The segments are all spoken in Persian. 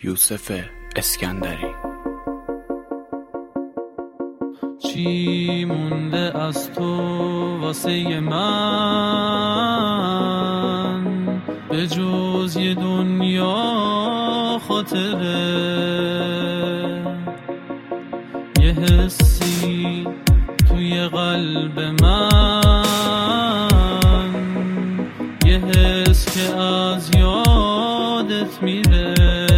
یوسف اسکندری. چی مونده از تو واسه من به جز یه دنیا خاطره، یه حسی توی قلب من، یه حس که از یادت میره.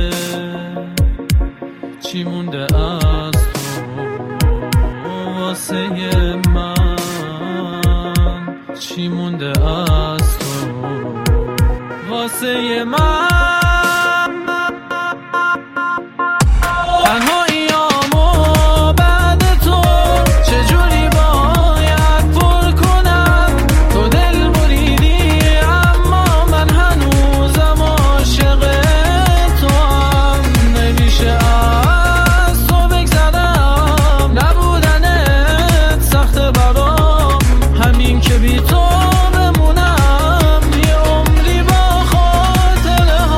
چی مونده از تو واسه من، چی مونده از تو واسه من. تنهاییامو بعد تو چجوری باید پر کنم؟ تو دل بریدی اما من هنوزم عاشق تو هم. نمیشه از تو بگذرم، نبودنت سخت برام، همین که بی تو بمونم یه عمری با خاطره ها.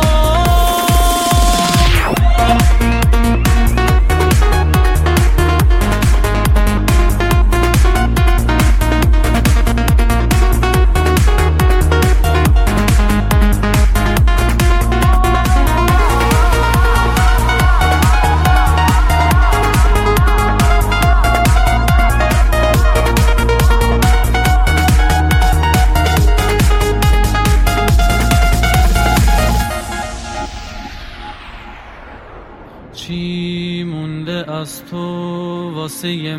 چی مونده از تو واسه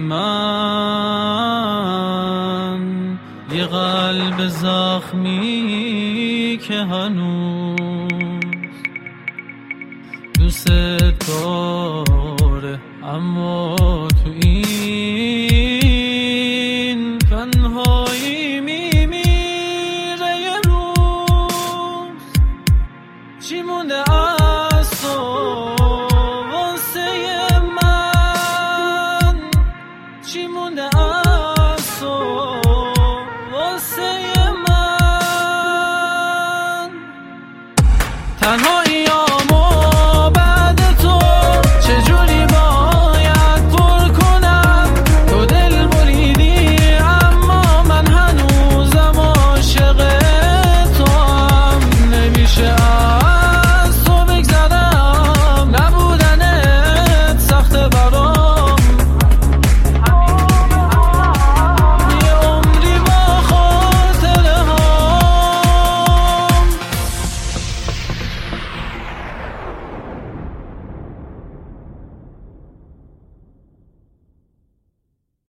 من، یه قلب زخمی که هنوز دوست داره، اما تو این